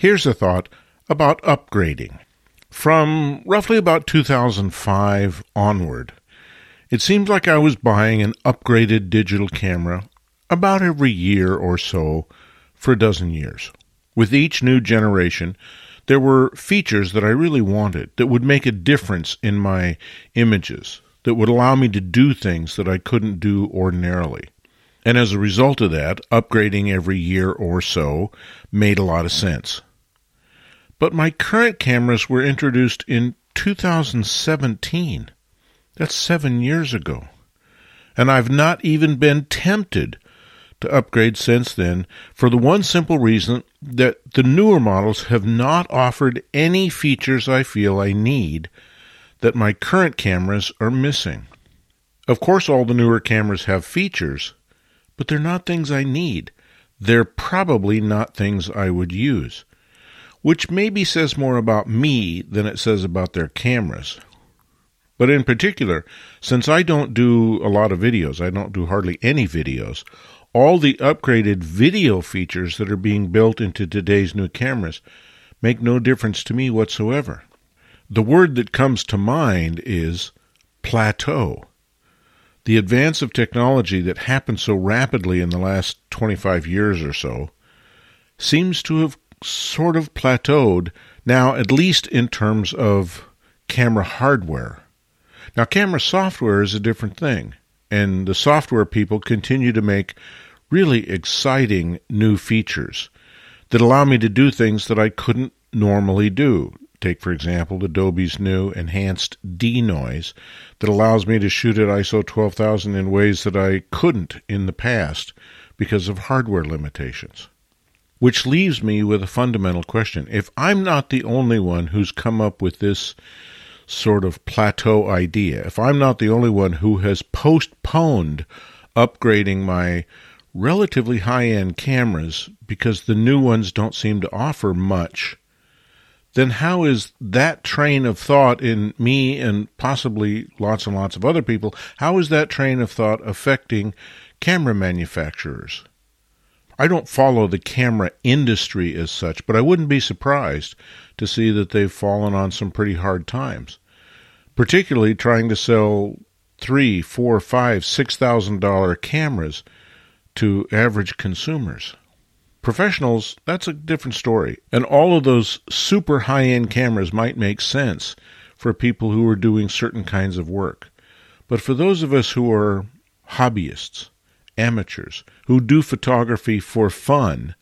Here's a thought about upgrading. From roughly about 2005 onward, it seems like I was buying an upgraded digital camera about every year or so for a dozen years. With each new generation, there were features that I really wanted that would make a difference in my images, that would allow me to do things that I couldn't do ordinarily. And as a result of that, upgrading every year or so made a lot of sense. But my current cameras were introduced in 2017. That's 7 years ago. And I've not even been tempted to upgrade since then for the one simple reason that the newer models have not offered any features I feel I need that my current cameras are missing. Of course, all the newer cameras have features, but they're not things I need. They're probably not things I would use, which maybe says more about me than it says about their cameras. But in particular, since I don't do a lot of videos, I don't do hardly any videos, all the upgraded video features that are being built into today's new cameras make no difference to me whatsoever. The word that comes to mind is plateau. The advance of technology that happened so rapidly in the last 25 years or so seems to have sort of plateaued now, at least in terms of camera hardware. Now, camera software is a different thing, and the software people continue to make really exciting new features that allow me to do things that I couldn't normally do. Take, for example, Adobe's new enhanced denoise that allows me to shoot at ISO 12,000 in ways that I couldn't in the past because of hardware limitations. Which leaves me with a fundamental question. If I'm not the only one who's come up with this sort of plateau idea, if I'm not the only one who has postponed upgrading my relatively high-end cameras because the new ones don't seem to offer much, then how is that train of thought in me and possibly lots and lots of other people, how is that train of thought affecting camera manufacturers? I don't follow the camera industry as such, but I wouldn't be surprised to see that they've fallen on some pretty hard times, particularly trying to sell $3,000, $4,000, $5,000, $6,000 cameras to average consumers. Professionals, that's a different story. And all of those super high-end cameras might make sense for people who are doing certain kinds of work. But for those of us who are hobbyists, amateurs, who do photography for fun,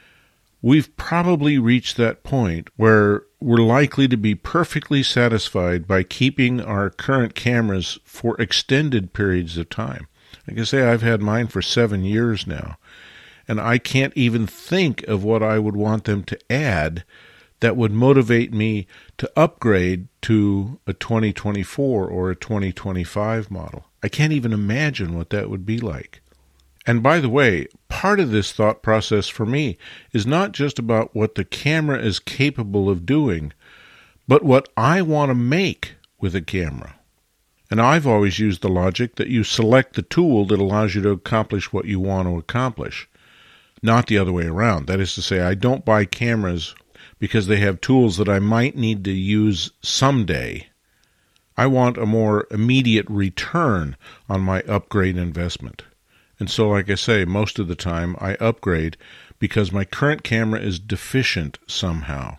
we've probably reached that point where we're likely to be perfectly satisfied by keeping our current cameras for extended periods of time. Like I say, I've had mine for 7 years now, and I can't even think of what I would want them to add that would motivate me to upgrade to a 2024 or a 2025 model. I can't even imagine what that would be like. And by the way, part of this thought process for me is not just about what the camera is capable of doing, but what I want to make with a camera. And I've always used the logic that you select the tool that allows you to accomplish what you want to accomplish, not the other way around. That is to say, I don't buy cameras because they have tools that I might need to use someday. I want a more immediate return on my upgrade investment. And so, like I say, most of the time I upgrade because my current camera is deficient somehow.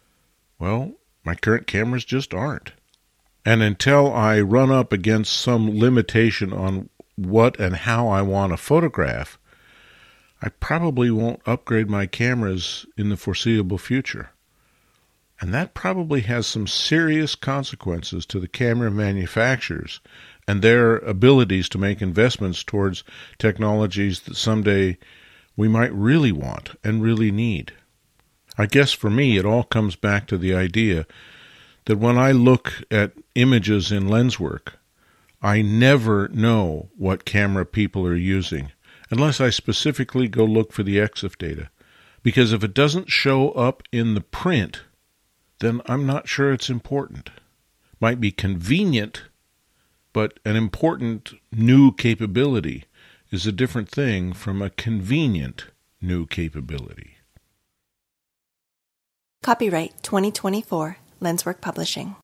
Well, my current cameras just aren't. And until I run up against some limitation on what and how I want to photograph, I probably won't upgrade my cameras in the foreseeable future. And that probably has some serious consequences to the camera manufacturers and their abilities to make investments towards technologies that someday we might really want and really need. I guess for me, it all comes back to the idea that when I look at images in LensWork, I never know what camera people are using unless I specifically go look for the EXIF data. Because if it doesn't show up in the print, then I'm not sure it's important. Might be convenient, but an important new capability is a different thing from a convenient new capability. Copyright 2024, Lenswork Publishing.